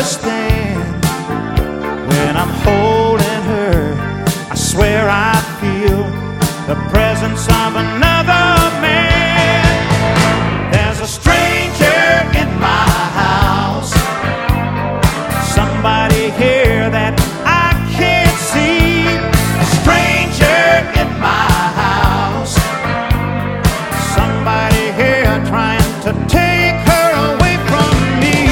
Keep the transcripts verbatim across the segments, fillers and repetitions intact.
understand. When I'm holding her, I swear I feel the presence of another man. There's a stranger in my house, somebody here that I can't see. A stranger in my house, somebody here trying to take her away from me.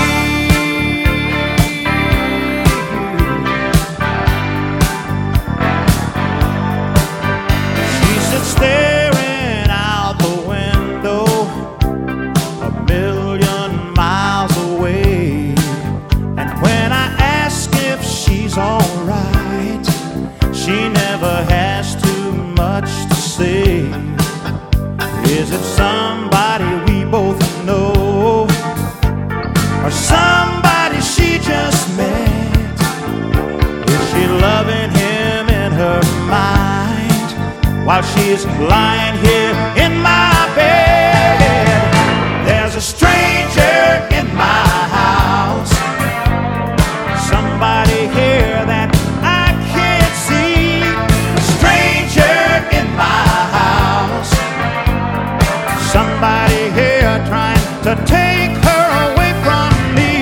She sits staring out the window, a million miles away. And when I ask if she's alright, she never has too much to say. Is it somebody we both know, or somebody she just met? Is she loving him in her mind while she's lying here in my bed? There's a stranger in my house, somebody here that I can't see. A stranger in my house, somebody here trying to take her away from me.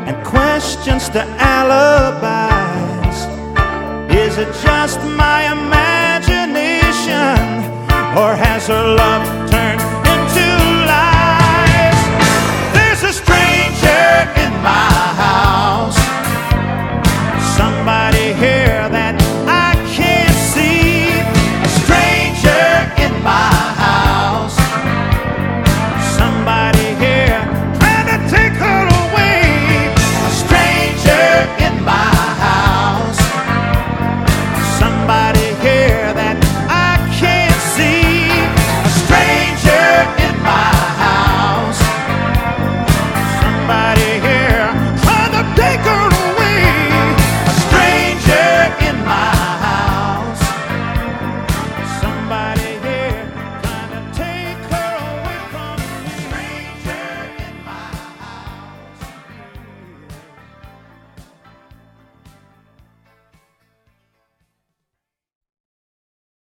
To alibis. Is it just my imagination?